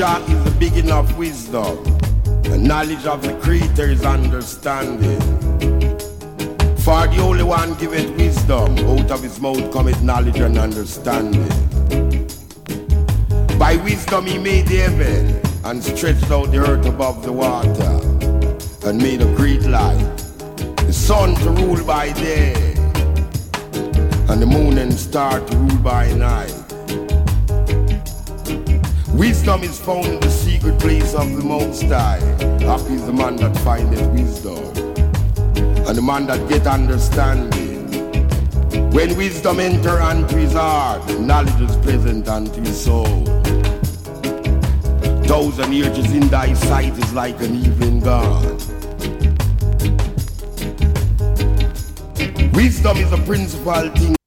Jah is the beginning of wisdom. The knowledge of the Creator is understanding. For the only one giveth wisdom, out of his mouth cometh knowledge and understanding. By wisdom he made the heaven, and stretched out the earth above the water, and made a great light, the sun to rule by day, and the moon and star to rule by night. Wisdom is found in the secret place of the Most High. Happy is the man that findeth wisdom, and the man that get understanding. When wisdom enter unto his heart, knowledge is present unto his soul. 1,000 years in thy sight is like an evening gone. Wisdom is a principal thing